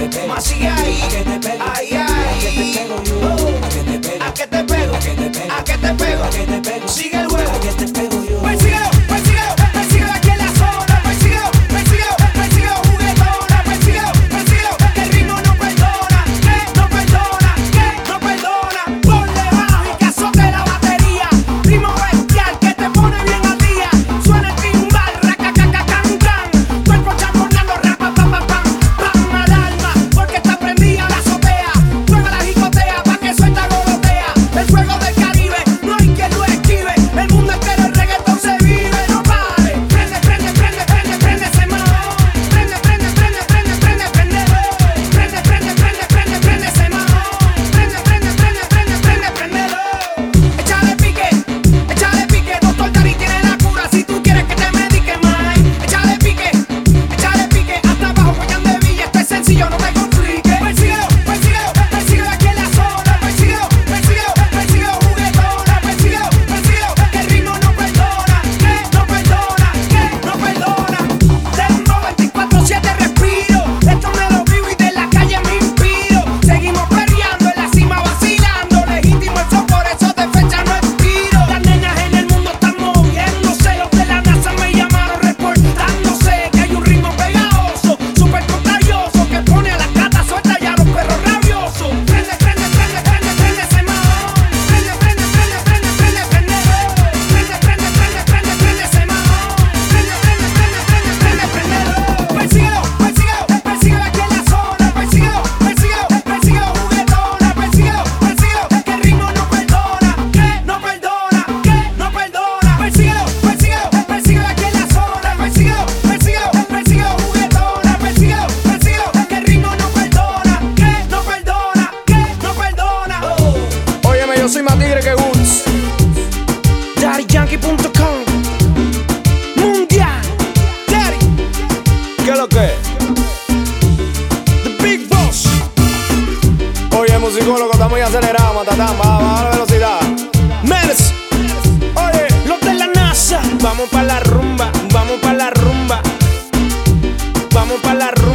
Más sigue ahí, ay, ay. A que te pego, a que te pego. Sigue el juego, persíguelo, persíguelo, persíguelo aquí en la zona. Persíguelo, persíguelo, persíguelo juguetona. Persíguelo, persíguelo, que el ritmo no perdona, que no perdona, que no perdona. Ponle bajo y que azote la batería. Ritmo bestial que te pone bien al día. Suena el timbal, racacacacan, can. Cuerpo chamorreando, rapa, pam, pam, pam. Pam al alma, porque está prendida la azotea. Juega la jicotea, pa' que suelta golotea. El fuego del Caribe, no hay quien lo esquive. El mundo entero el reggaetón se vive, no pare. Prende, prende, prende, prende, prende ese mamón. Prende, prende, prende, prende, prende, prende. Prende, prende, prende, prende, prende ese mamón. Prende, prende, prende, prende, prende, prendelo. Échale pique, doctor Dari tiene la cura. Si tú quieres que te medique más, échale pique, hasta abajo, Guayán de Villa. Esto es sencillo, no te compliques. Persíguelo, persíguelo, persíguelo aquí en la zona. Persíguelo, persíguelo, persíguelo juguetona. Persíguelo, persíguelo, que el ritmo no perdona, que no perdona, que no perdona. Dembow 24/7 respiro. Esto me lo vivo y de la calle me inspiro. Seguimos peleando en la cima vacilando. Legítimo el flow, por eso de fecha no expiro. Las nenas en el mundo están moviéndose. Los de la NASA me llamaron reportándose que hay un ritmo pegajoso, súper contagioso, que pone a las gatas sueltas y a los perros rabiosos. Prende, prende, prende, prende, prende ese mamón. Prende, prende, prende, prende, prende, prende. Prende, prende, prende, prende, prende ese mamón. Prende, prende, prende, prende, prende, prendelo. Persíguelo, persíguelo, persíguelo aquí en la zona. Persíguelo, persíguelo, persíguelo juguetona. Persíguelo, persíguelo, que el ritmo no perdona, que no perdona, que no perdona. Persíguelo, persíguelo, persíguelo aquí en la zona. Persíguelo, persíguelo, persíguelo juguetona. Persíguelo, persíguelo, que el ritmo no perdona, que no perdona, que no perdona. Óyeme, yo soy más tigre que Woods. DaddyYankee.com Mundial Daddy, ¿Qué es lo que es? the big boss. Oye, musicólogo, está muy acelerado, matatán. Baja la velocidad. Menes, Oye, los de la NASA. vamos pa' la rumba, vamos pa' la rumba. Vamos pa' la rumba.